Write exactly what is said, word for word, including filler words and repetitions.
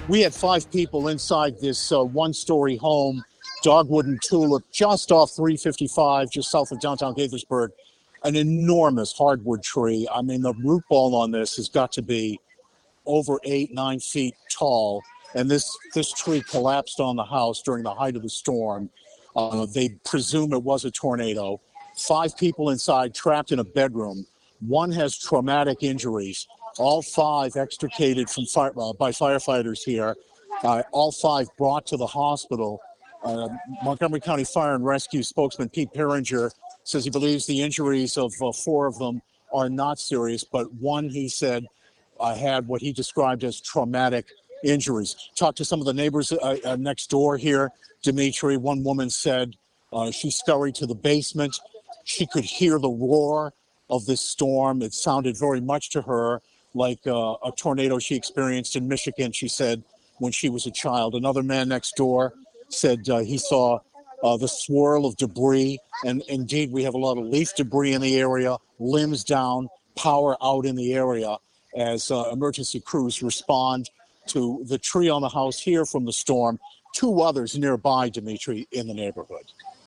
We had five people inside this uh, one-story home, Dogwood and Tulip, just off three fifty-five, just south of downtown Gaithersburg. An enormous hardwood tree. I mean, the root ball on this has got to be over eight, nine feet tall. And this, this tree collapsed on the house during the height of the storm. Uh, they presume it was a tornado. Five people inside trapped in a bedroom. One has traumatic injuries. All five extricated from fire, uh, by firefighters here. Uh, all five brought to the hospital. Uh, Montgomery County Fire and Rescue spokesman Pete Perringer says he believes the injuries of uh, four of them are not serious, but one, he said, uh, had what he described as traumatic injuries. Talked to some of the neighbors uh, uh, next door here, Dimitri. One woman said uh, she scurried to the basement. She could hear the roar of this storm. It sounded very much to her like uh, a tornado she experienced in Michigan, she said, when she was a child. Another man next door said uh, he saw uh, the swirl of debris. And indeed, we have a lot of leaf debris in the area, limbs down, power out in the area as uh, emergency crews respond to the tree on the house here from the storm. Two others nearby, Dimitri, in the neighborhood.